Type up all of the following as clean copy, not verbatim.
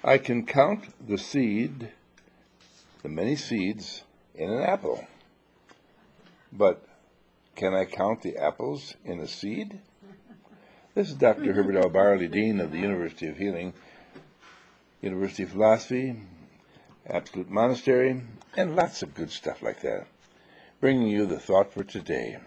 I can count the many seeds in an apple, but can I count the apples in a seed? This is Dr. Herbert L. Barley, Dean of the University of Healing, University of Philosophy, Absolute Monastery, and lots of good stuff like that, bringing you the thought for today.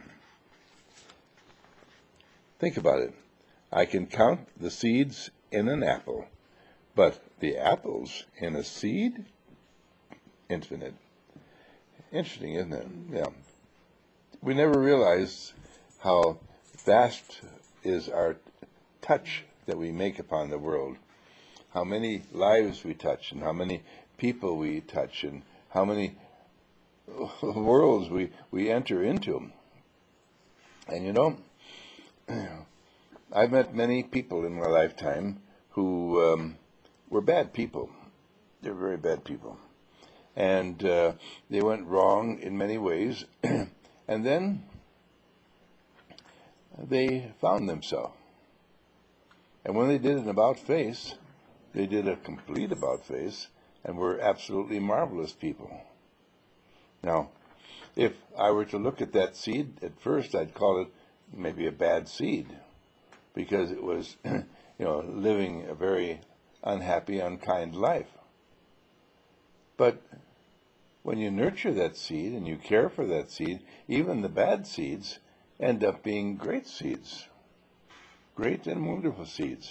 Think about it. I can count the seeds in an apple, but the apples in a seed? Infinite. Interesting, isn't it? Yeah. We never realize how vast is our touch that we make upon the world, how many lives we touch, and how many people we touch, and how many worlds we enter into. And you know, I've met many people in my lifetime who were bad people. They're very bad people. And they went wrong in many ways. And then they found themselves. And when they did an about-face, they did a complete about-face and were absolutely marvelous people. Now, if I were to look at that seed, at first I'd call it maybe a bad seed, because it was, living a very unhappy, unkind life. But when you nurture that seed and you care for that seed, even the bad seeds end up being great seeds, great and wonderful seeds.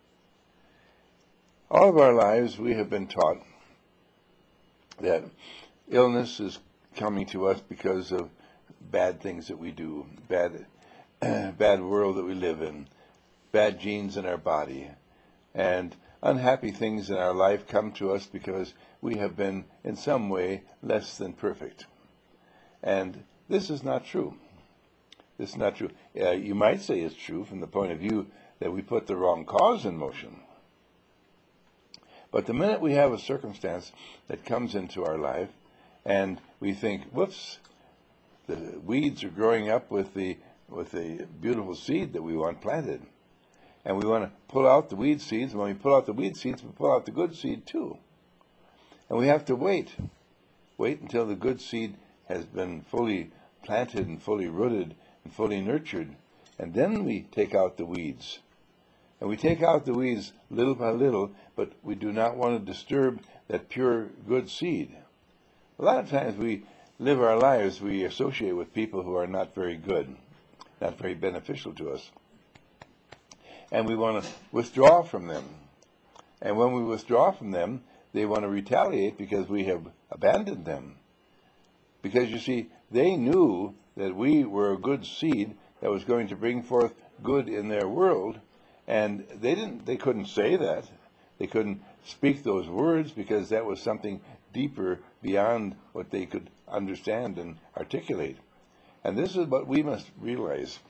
All of our lives we have been taught that illness is coming to us because of bad things that we do, bad world that we live in, bad genes in our body, and unhappy things in our life come to us because we have been in some way less than perfect. And this is not true. This is not true. You might say it's true from the point of view that we put the wrong cause in motion. But the minute we have a circumstance that comes into our life and we think, whoops, the weeds are growing up with the beautiful seed that we want planted. And we want to pull out the weed seeds. When we pull out the weed seeds, we pull out the good seed too. And we have to wait until the good seed has been fully planted and fully rooted and fully nurtured. And then we take out the weeds. And we take out the weeds little by little, but we do not want to disturb that pure good seed. A lot of times we live our lives, we associate with people who are not very good, not very beneficial to us. And we want to withdraw from them. And when we withdraw from them, they want to retaliate because we have abandoned them. Because, you see, they knew that we were a good seed that was going to bring forth good in their world, and they couldn't say that. They couldn't speak those words because that was something deeper beyond what they could understand and articulate. And this is what we must realize.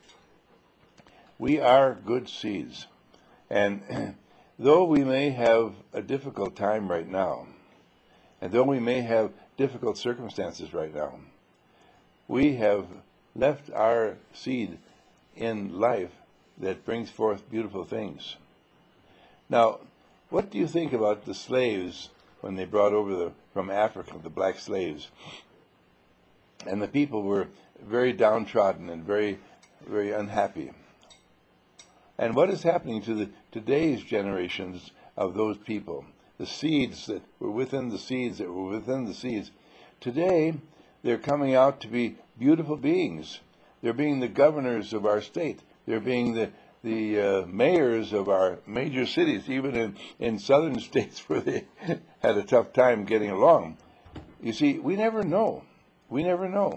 We are good seeds. And though we may have a difficult time right now, and though we may have difficult circumstances right now, we have left our seed in life that brings forth beautiful things. Now, what do you think about the slaves when they brought over from Africa, the black slaves? And the people were very downtrodden and very, very unhappy. And what is happening to today's generations of those people? The seeds that were within the seeds that were within the seeds. Today, they're coming out to be beautiful beings. They're being the governors of our state. They're being the mayors of our major cities, even in southern states where they had a tough time getting along. You see, we never know. We never know.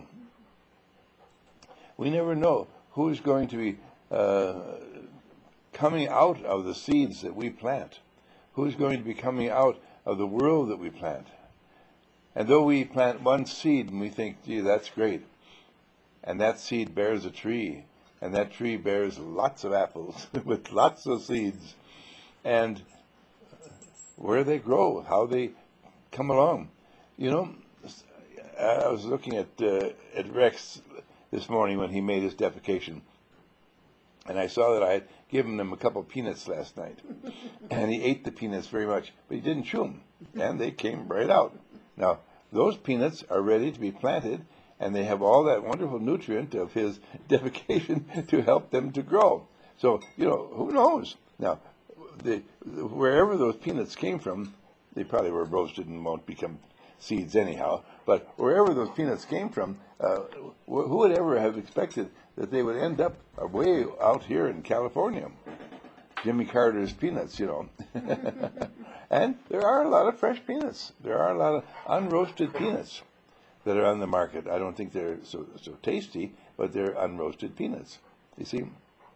We never know who's going to be coming out of the seeds that we plant, who's going to be coming out of the world that we plant. And though we plant one seed and we think, gee, that's great, and that seed bears a tree, and that tree bears lots of apples with lots of seeds, and where they grow, how they come along. You know, I was looking at Rex this morning when he made his defecation. And I saw that I had given him a couple peanuts last night. And he ate the peanuts very much, but he didn't chew them. And they came right out. Now, those peanuts are ready to be planted, and they have all that wonderful nutrient of his defecation to help them to grow. So, who knows? Now, wherever those peanuts came from, they probably were roasted and won't become seeds anyhow. But wherever those peanuts came from, who would ever have expected that they would end up way out here in California? Jimmy Carter's peanuts, And there are a lot of fresh peanuts. There are a lot of unroasted peanuts that are on the market. I don't think they're so tasty, but they're unroasted peanuts. You see,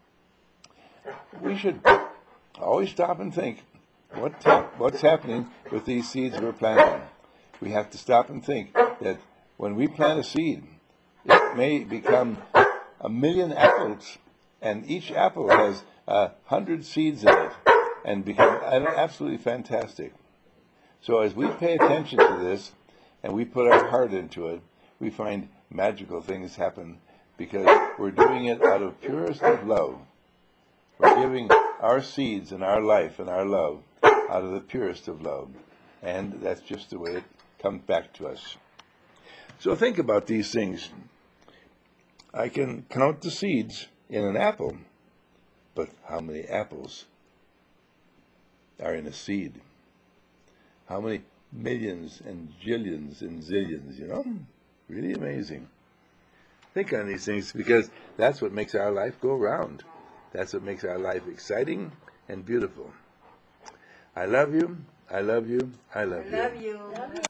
we should always stop and think, what's happening with these seeds we're planting? We have to stop and think that when we plant a seed, it may become 1,000,000 apples, and each apple has 100 seeds in it, and become absolutely fantastic. So as we pay attention to this, and we put our heart into it, we find magical things happen because we're doing it out of purest of love. We're giving our seeds and our life and our love out of the purest of love. And that's just the way it comes back to us. So think about these things. I can count the seeds in an apple, but how many apples are in a seed? How many millions and jillions and zillions, Really amazing. Think on these things because that's what makes our life go round. That's what makes our life exciting and beautiful. I love you. I love you. I love you. I love you.